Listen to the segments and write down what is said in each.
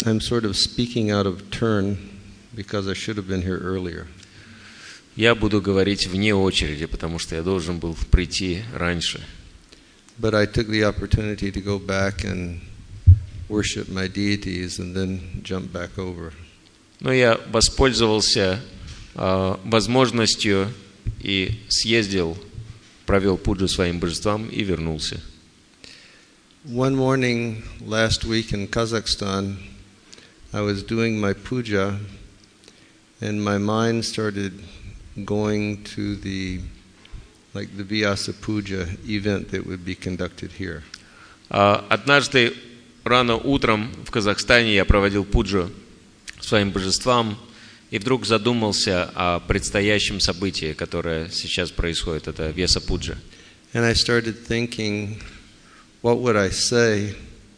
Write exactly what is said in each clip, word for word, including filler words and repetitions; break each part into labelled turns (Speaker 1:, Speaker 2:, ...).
Speaker 1: I'm sort of speaking out of turn because I should have been here earlier.
Speaker 2: Я буду говорить вне очереди, потому что я должен был прийти раньше.
Speaker 1: But I took the opportunity to go back and worship my deities and then jump back over.
Speaker 2: Но я воспользовался э, возможностью и съездил, провел пуджу своим божествам и вернулся.
Speaker 1: One morning last week in Kazakhstan, I was doing my puja, and my mind started going to the, like the Vyasa Puja event that would be conducted here.
Speaker 2: Однажды рано утром в Казахстане я проводил пуджу своим божествам и вдруг задумался о предстоящем событии, которое сейчас происходит. Это Вьяса Пуджа.
Speaker 1: And I started thinking, what would I say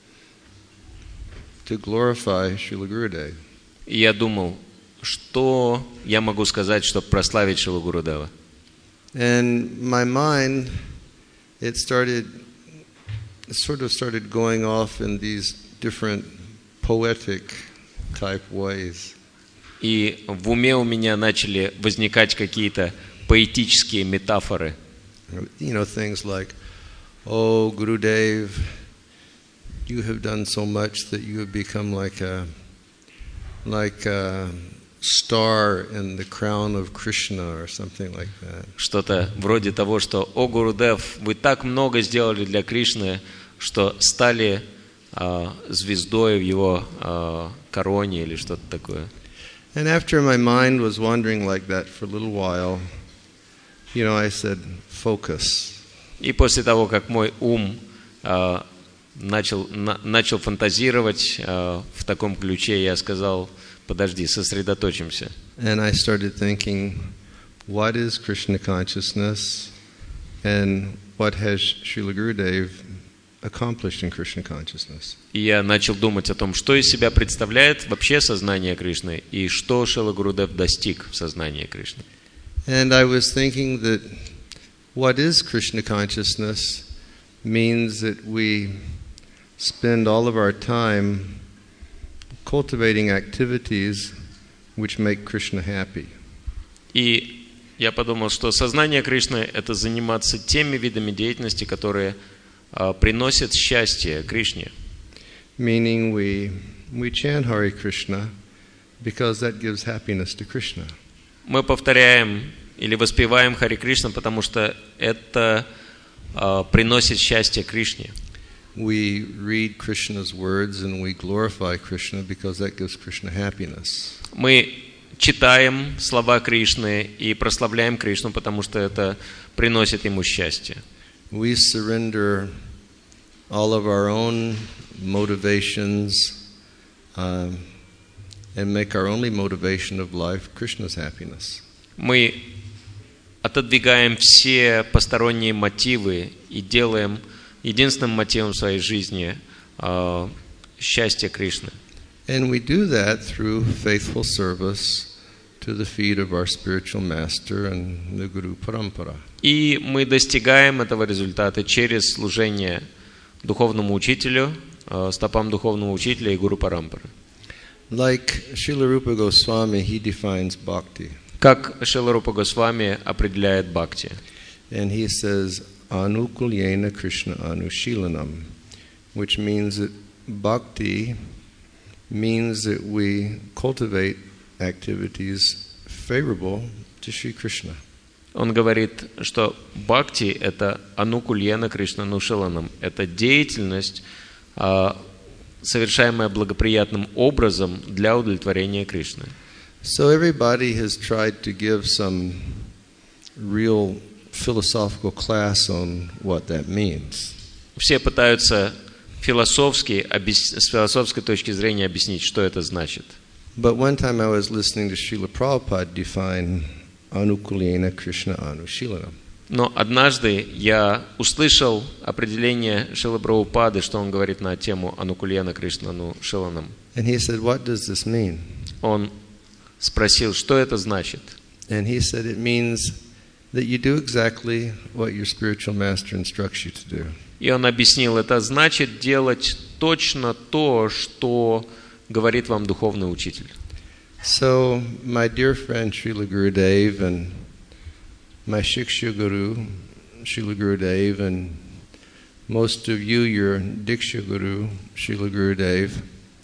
Speaker 1: to glorify Srila Gurudev?
Speaker 2: И я думал, что я могу сказать, чтобы прославить Шрилу Гурудева.
Speaker 1: And my mind, it started, it sort of started going off in these different poetic type ways.
Speaker 2: И в уме у меня начали возникать какие-то поэтические метафоры.
Speaker 1: You know, things like, oh, Gurudev, you have done so much that you have become like a, like a star in the crown of Krishna or something like that.
Speaker 2: Что-то вроде того, что, о, Гурудев, вы так много сделали для Кришны, что стали э, звездой в его э, короне или что-то такое.
Speaker 1: And after my mind was wandering like that for a little while, you know, I said, focus.
Speaker 2: И после того, как мой ум э, начал, на, начал фантазировать э, в таком ключе, я сказал, подожди, сосредоточимся.
Speaker 1: And I started thinking, what is Krishna consciousness and what has Srila Gurudev accomplished in Krishna consciousness?
Speaker 2: И я начал думать о том, что из себя представляет вообще сознание Кришны и что Шрила Гурудев достиг в сознании Кришны.
Speaker 1: And I was thinking that what is Krishna consciousness means that we spend all of our time cultivating activities which make Krishna happy.
Speaker 2: И я подумал, что сознание Кришны – это заниматься теми видами деятельности, которые uh, приносят счастье Кришне.
Speaker 1: Meaning we we chant Hare Krishna because that gives happiness to Krishna.
Speaker 2: Мы повторяем или воспеваем Харе Кришна, потому что это uh, приносит счастье Кришне.
Speaker 1: We read Krishna's words and we glorify Krishna because that gives Krishna happiness.
Speaker 2: Мы читаем слова Кришны и прославляем Кришну, потому что это приносит ему счастье.
Speaker 1: We surrender all of our own motivations um, and make our only motivation of life Krishna's happiness.
Speaker 2: Мы отодвигаем все посторонние мотивы и делаем единственным мотивом своей жизни э, счастье Кришны.
Speaker 1: And we do that through faithful service to the feet of our spiritual master and the Guru Parampara.
Speaker 2: И мы достигаем этого результата через служение духовному учителю, э, стопам духовного учителя и Гуру Парампары.
Speaker 1: Like Srila Rupa Goswami, he defines bhakti.
Speaker 2: Как Шрила Рупа Госвами определяет бхакти.
Speaker 1: And he says, Anukulyena Krishna Anushilanam, which means that bhakti means that we cultivate activities favorable to Sri Krishna.
Speaker 2: Он говорит, что бхакти – это анукульена Кришна Нушиланам, это деятельность, совершаемая благоприятным образом для удовлетворения Кришны.
Speaker 1: So everybody has tried to give some real philosophical class on what that means.
Speaker 2: Все пытаются философски, с философской точки зрения объяснить, что это значит.
Speaker 1: But one time I was listening to Srila Prabhupada define Anukulyena Krishna Anushilanam.
Speaker 2: Но однажды я услышал определение Шрилы Прабхупады, что он говорит на тему Анукульена Кришна Анушиланам.
Speaker 1: And he said, what does this mean?
Speaker 2: Он спросил, что это значит.
Speaker 1: And he said, it means that you do exactly what your spiritual master instructs you to do.
Speaker 2: И он объяснил, это значит делать точно то, что говорит вам духовный учитель.
Speaker 1: So, my dear friend Srila Gurudev and my Shiksha Guru, Srila Gurudev, and most of you, your Diksha Guru, Srila Gurudev,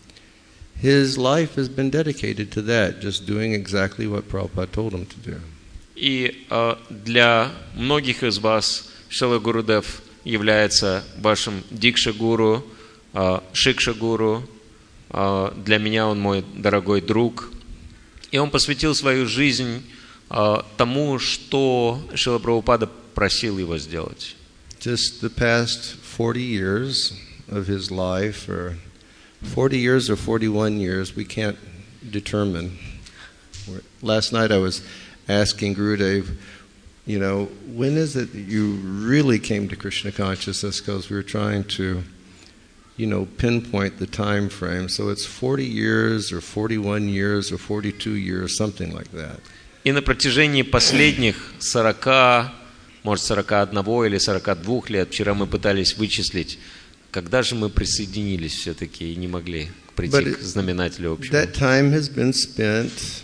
Speaker 1: his life has been dedicated to that, just doing exactly what Prabhupada told him to do.
Speaker 2: И э, для многих из вас Шрила Гурудев является вашим Дикша-гуру, э, Шикша-гуру. Э, для меня он мой дорогой друг. И он посвятил свою жизнь э, тому, что Шрила Прабхупада просил его сделать.
Speaker 1: Just the past forty years of his life, or forty years or forty-one years, we can't determine. Last night I was asking Gurudev, you know, when is it that you really came to Krishna consciousness? Because we were trying to, you know, pinpoint the time frame. So it's forty years or forty-one years or forty-two years, something like that.
Speaker 2: И на протяжении последних сорока, может, сорока одного или сорока двух лет, вчера мы пытались вычислить, когда же мы присоединились все-таки и не могли прийти
Speaker 1: But
Speaker 2: к знаменателю общему.
Speaker 1: That time has been spent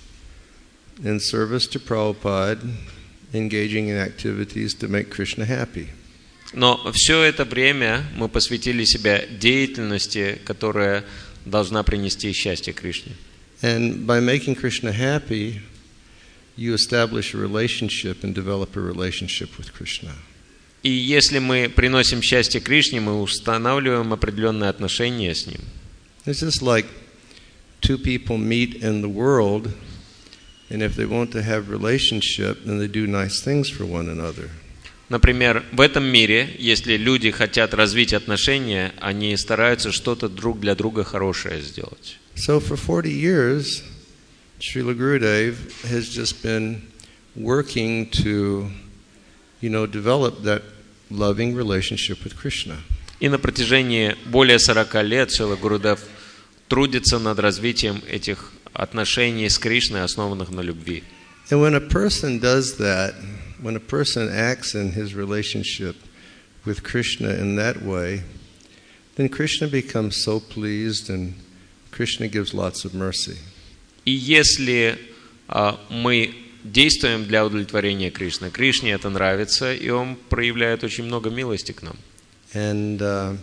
Speaker 1: in service to Prabhupada, engaging in activities to make Krishna happy.
Speaker 2: Но все это время мы посвятили себя деятельности, которая должна принести счастье Кришне.
Speaker 1: And by making Krishna happy, you establish a relationship and develop a relationship with Krishna.
Speaker 2: И если мы приносим счастье Кришне, мы устанавливаем определенные отношения с Ним.
Speaker 1: It's just like two people meet in the world, and if they want to have relationship, then they do nice things for one another.
Speaker 2: Например, в этом мире, если люди хотят развить отношения, они стараются что-то друг для друга хорошее сделать.
Speaker 1: So for forty years, Srila Gurudev has just been working to, you know, develop that loving relationship with Krishna.
Speaker 2: И на протяжении более сорока лет Шрила Гурудев трудится над развитием этих отношений с Кришной, основанных на любви.
Speaker 1: And when a person does that, when a person acts in his relationship with Krishna in that way, then Krishna becomes so pleased and Krishna gives lots of mercy.
Speaker 2: И если а, мы действуем для удовлетворения Кришны, Кришне это нравится, и Он проявляет очень много милости к нам.
Speaker 1: And uh,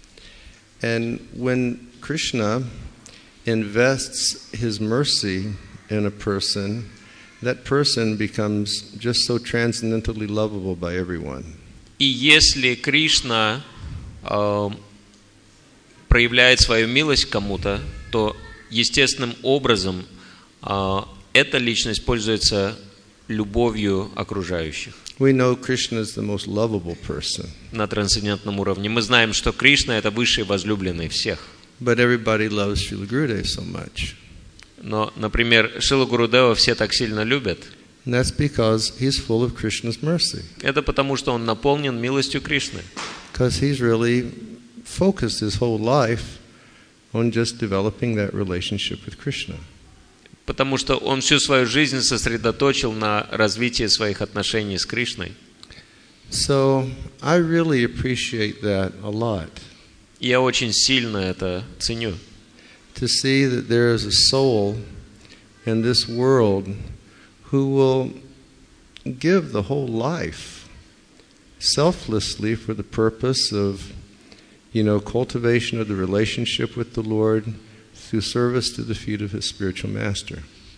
Speaker 1: and when Krishna invests his mercy in a person, that person becomes just so transcendently lovable by everyone.
Speaker 2: И если Кришна э, проявляет свою милость кому-то, то естественным образом э, эта личность пользуется любовью окружающих.
Speaker 1: We know Krishna is the most lovable person.
Speaker 2: На трансцендентном уровне. Мы знаем, что Кришна – это высший возлюбленный всех.
Speaker 1: But everybody loves Srila Gurudev so much.
Speaker 2: Но, например, Шрилу Гурудева все так сильно любят.
Speaker 1: And that's because he's full of Krishna's mercy.
Speaker 2: Это потому, что он наполнен милостью Кришны.
Speaker 1: Because he's really focused his whole life on just developing that relationship with Krishna.
Speaker 2: Потому что он всю свою жизнь сосредоточил на развитии своих отношений с Кришной.
Speaker 1: So I really appreciate that a lot.
Speaker 2: И я очень сильно это ценю.
Speaker 1: To see that there is a soul in this world who will give the whole life selflessly for the purpose of, you know, cultivation of the relationship with the Lord through service to the feet of his spiritual master.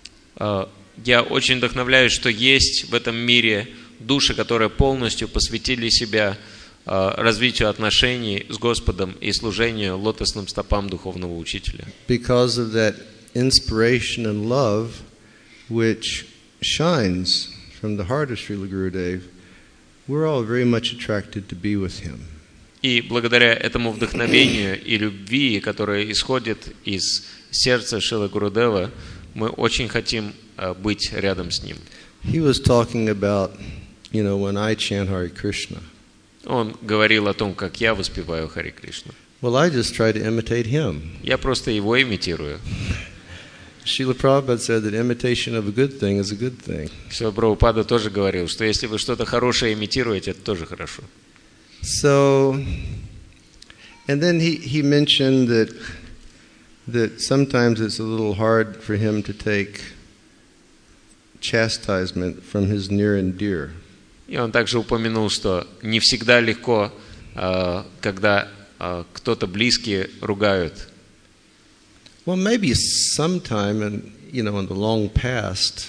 Speaker 2: Я очень вдохновляюсь, что есть в этом мире души, которые полностью посвятили себя развитию отношений с Господом и служению лотосным стопам духовного учителя.
Speaker 1: Because of that inspiration and love which shines from the heart of Srila Gurudev, we're all very much attracted to be with him.
Speaker 2: И благодаря этому вдохновению и любви, которая исходит из сердца Шрилы Гурудева, мы очень хотим быть рядом с ним.
Speaker 1: He was talking about, you know, when I chant Hare Krishna.
Speaker 2: Он говорил о том, как я воспеваю Харе Кришну.
Speaker 1: Well, I just try to imitate him.
Speaker 2: Я просто его имитирую.
Speaker 1: Srila Prabhupada said that imitation of a good thing is a good thing.
Speaker 2: Шрила Прабхупада тоже говорил, что если вы что-то хорошее имитируете, это тоже хорошо.
Speaker 1: So, and then he, he mentioned that that sometimes it's a little hard for him to take chastisement from his near and dear.
Speaker 2: И он также упомянул, что не всегда легко, когда кто-то близкий ругают.
Speaker 1: Well, maybe sometime in, you know, in the long past.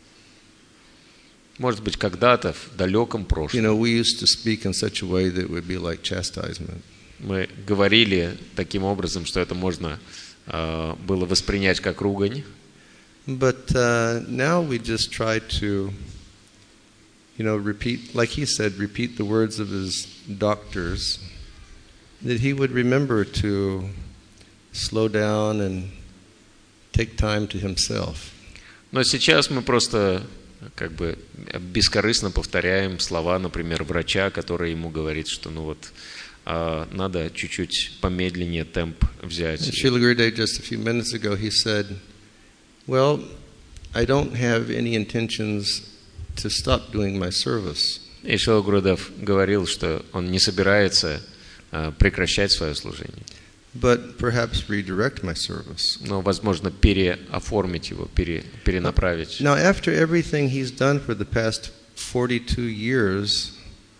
Speaker 2: Может быть, когда-то в далеком прошлом.
Speaker 1: You know, we used to speak in such a way that it would be like chastisement.
Speaker 2: Мы говорили таким образом, что это можно uh, было воспринять как ругань.
Speaker 1: But uh, now we just try to, you know, repeat, like he said, repeat the words of his doctors, that he would remember to slow down and take time to himself.
Speaker 2: Но сейчас мы просто как бы бескорыстно повторяем слова, например, врача, который ему говорит, что ну вот uh, надо чуть-чуть помедленнее темп взять.
Speaker 1: Srila Gurudev just a few minutes ago he said, well, I don't have any intentions to stop doing my service.
Speaker 2: И Шрила Гурудев говорил, что он не собирается uh, прекращать свое служение.
Speaker 1: But perhaps redirect my service.
Speaker 2: Но, возможно, переоформить его, пере, перенаправить.
Speaker 1: Now, after everything he's done for the past forty-two years,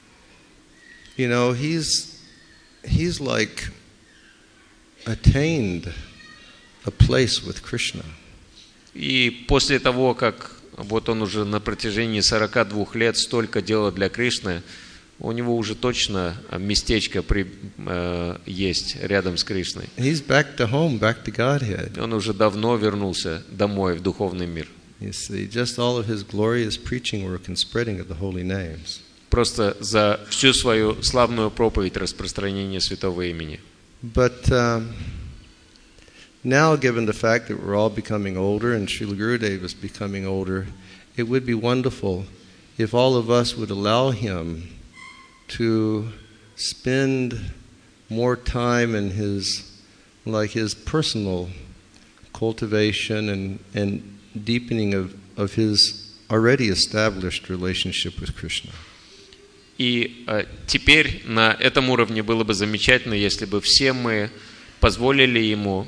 Speaker 1: you know, he's he's like attained a place with Krishna.
Speaker 2: И после того, как вот он уже на протяжении сорока двух лет столько делал для Кришны, у него уже точно местечко при, э, есть рядом с Кришной.
Speaker 1: He's back to home, back to Godhead.
Speaker 2: Он уже давно вернулся домой, в духовный мир.
Speaker 1: You see, just all of his glorious preaching work and spreading of the holy names.
Speaker 2: Просто за всю свою славную проповедь распространения святого имени.
Speaker 1: But um, now, given the fact that we're all becoming older and Srila Gurudev is becoming older, it would be wonderful if all of us would allow him to spend more time in his, like his personal cultivation and, and deepening of, of his already established relationship with Krishna.
Speaker 2: И э, теперь на этом уровне было бы замечательно, если бы все мы позволили ему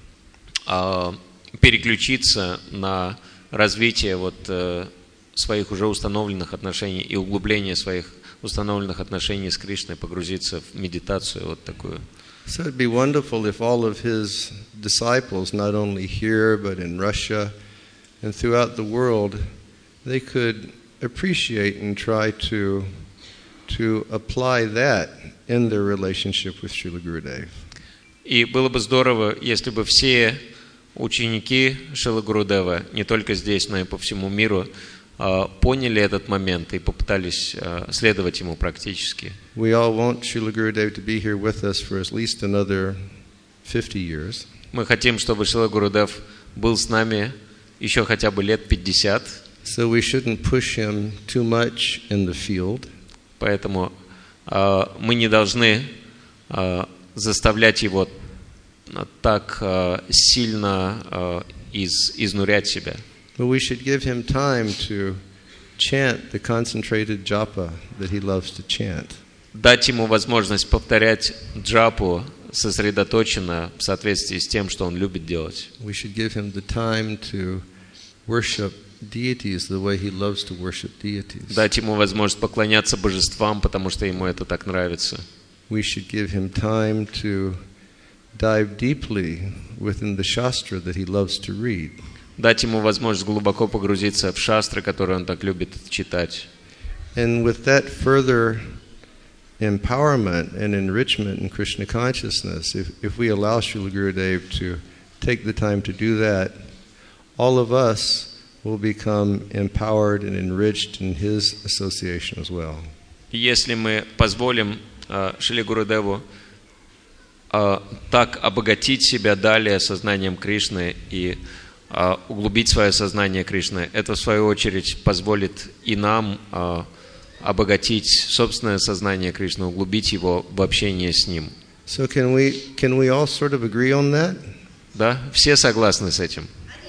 Speaker 2: э, переключиться на развитие вот, э, своих уже установленных отношений и углубление своих установленных отношений с Кришной, погрузиться в медитацию вот такую.
Speaker 1: So it'd be wonderful if all of his disciples, not only here but in Russia and throughout the world, they could appreciate and try to to apply that in their relationship with Srila Gurudev.
Speaker 2: И было бы здорово, если бы все ученики Шрилы Гурудева, не только здесь, но и по всему миру, поняли этот момент и попытались следовать ему практически.
Speaker 1: We all want Srila Gurudev to be here with us for at least another fifty years.
Speaker 2: Мы хотим, чтобы Шрила Гурудев был с нами еще хотя бы лет пятьдесят.
Speaker 1: So we shouldn't push him too much in the field.
Speaker 2: Поэтому э, мы не должны э, заставлять его так э, сильно э, из, изнурять себя.
Speaker 1: But we should give him time to chant the concentrated japa that he loves to chant.
Speaker 2: Дать ему возможность повторять джапу сосредоточенно в соответствии с тем, что он любит делать.
Speaker 1: We should give him the time to worship deities the way he loves to worship deities.
Speaker 2: Дать ему возможность поклоняться божествам, потому что ему это так нравится.
Speaker 1: We should give him time to dive deeply within the shastra that he loves to read.
Speaker 2: Дать ему возможность глубоко погрузиться в шастры, которые он так любит читать.
Speaker 1: And with that further empowerment and enrichment in Krishna consciousness, if, if we allow Srila Gurudev to take the time to do that, all of us will become empowered and enriched in his association as well.
Speaker 2: Если мы позволим uh, Шриле Гурудеву uh, так обогатить себя далее сознанием Кришны и uh, углубить свое сознание Кришны, это в свою очередь позволит и нам uh, обогатить собственное сознание Кришны, углубить его в общение с Ним.
Speaker 1: So can we, can we all sort of agree on that?
Speaker 2: Да? Все согласны с этим?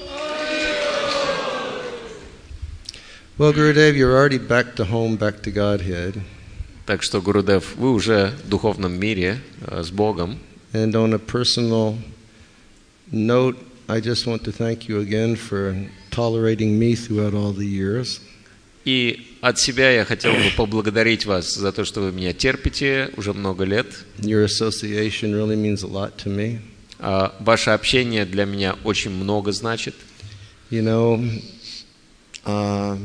Speaker 1: Well, Gurudev, you're already back to home, back to Godhead.
Speaker 2: Так что, Гурудев, вы уже в духовном мире, с Богом.
Speaker 1: And on a personal note, I just want to thank you again for tolerating me throughout all the years.
Speaker 2: И от себя я хотел бы поблагодарить вас за то, что вы меня терпите уже много лет.
Speaker 1: Your association really means a lot to me.
Speaker 2: Uh, ваше общение для меня очень много значит.
Speaker 1: You know, uh,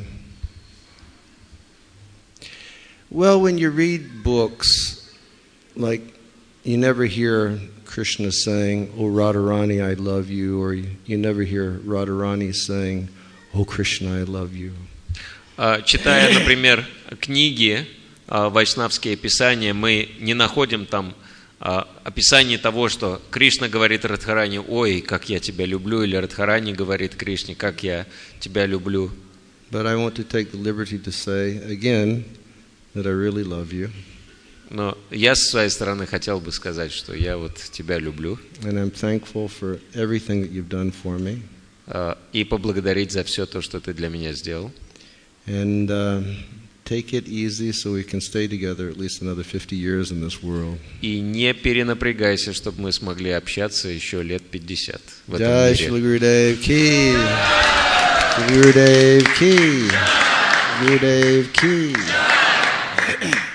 Speaker 1: well, when you read books, like you never hear Krishna saying, "Oh Radharani, I love you," or you, you never hear Radharani saying, "Oh Krishna, I love you."
Speaker 2: Uh, читая, например, книги, uh, вайшнавские писания, мы не находим там uh, описание того, что Кришна говорит Радхарани: «Ой, как я тебя люблю», или Радхарани говорит Кришне: «Как я тебя люблю».
Speaker 1: But I want to take the liberty to say again that I really love you.
Speaker 2: Но я со своей стороны хотел бы сказать, что я вот тебя люблю.
Speaker 1: And I'm thankful for everything that you've done for me.
Speaker 2: Uh, и поблагодарить за все то, что ты для меня сделал.
Speaker 1: And uh, take it easy so we can stay together at least another fifty years in this world.
Speaker 2: И не перенапрягайся, чтобы мы смогли общаться еще лет пятьдесят в этом
Speaker 1: Jai
Speaker 2: мире.
Speaker 1: Shri Gurudev Ki. Gurudev Ki. Gurudev Ki.